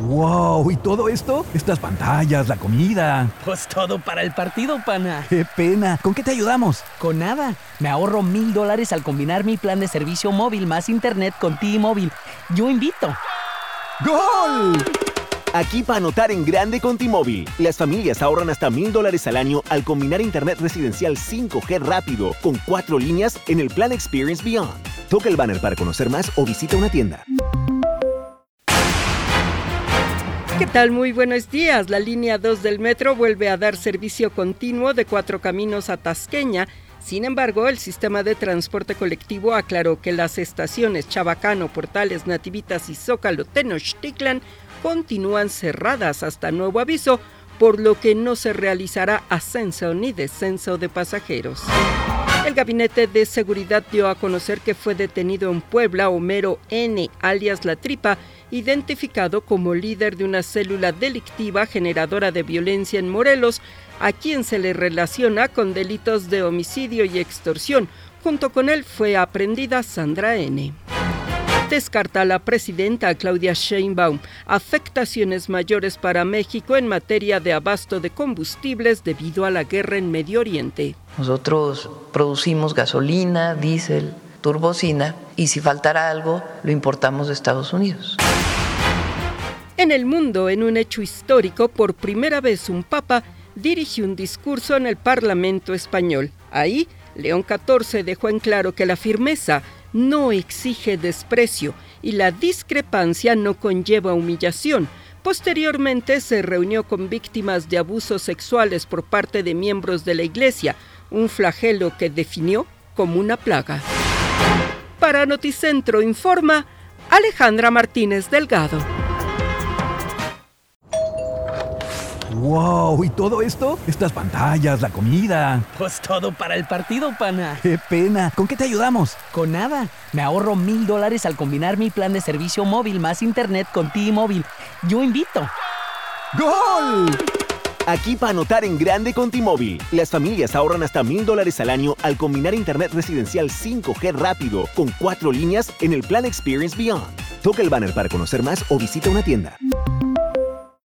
¡Wow! ¿Y todo esto? Estas pantallas, la comida. Pues todo para el partido, pana. ¡Qué pena! ¿Con qué te ayudamos? Con nada. Me ahorro $1,000 al combinar mi plan de servicio móvil más internet con T-Mobile. Yo invito. ¡Gol! Aquí para anotar en grande con T-Mobile. Las familias ahorran hasta $1,000 al año al combinar internet residencial 5G rápido con 4 líneas en el plan Experience Beyond. Toca el banner para conocer más o visita una tienda. ¿Qué tal? Muy buenos días. La línea 2 del metro vuelve a dar servicio continuo de Cuatro Caminos a Tasqueña. Sin embargo, el sistema de transporte colectivo aclaró que las estaciones Chabacano, Portales, Nativitas y Zócalo Tenochtitlan continúan cerradas hasta nuevo aviso, por lo que no se realizará ascenso ni descenso de pasajeros. El Gabinete de Seguridad dio a conocer que fue detenido en Puebla Homero N., alias La Tripa, identificado como líder de una célula delictiva generadora de violencia en Morelos, a quien se le relaciona con delitos de homicidio y extorsión. Junto con él fue aprehendida Sandra N. Descarta la presidenta Claudia Sheinbaum afectaciones mayores para México en materia de abasto de combustibles debido a la guerra en Medio Oriente. Nosotros producimos gasolina, diésel, turbocina y si faltara algo lo importamos de Estados Unidos. En el mundo, en un hecho histórico, por primera vez un papa dirigió un discurso en el Parlamento español. Ahí, León XIV dejó en claro que la firmeza no exige desprecio y la discrepancia no conlleva humillación. Posteriormente se reunió con víctimas de abusos sexuales por parte de miembros de la Iglesia, un flagelo que definió como una plaga. Para Noticentro informa Alejandra Martínez Delgado. ¡Wow! ¿Y todo esto? Estas pantallas, la comida. Pues todo para el partido, pana. ¡Qué pena! ¿Con qué te ayudamos? Con nada. Me ahorro $1,000 al combinar mi plan de servicio móvil más internet con T-Mobile. Yo invito. ¡Gol! Aquí para anotar en grande con T-Mobile. Las familias ahorran hasta $1,000 al año al combinar internet residencial 5G rápido con 4 líneas en el plan Experience Beyond. Toca el banner para conocer más o visita una tienda.